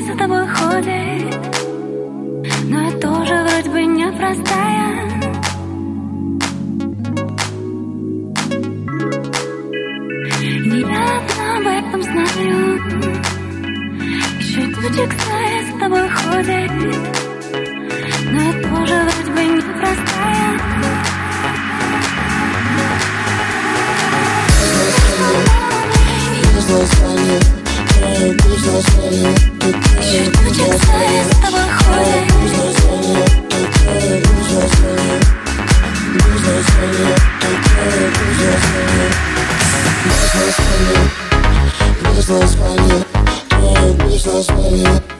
за тобой ходит, но я тоже вроде бы непростая. Не я одна об этом знаю, еще и тучек стая за тобой ходит, но я тоже вроде бы непростая. Еще тучек стая за тобой ходит. Business value, business value, business value.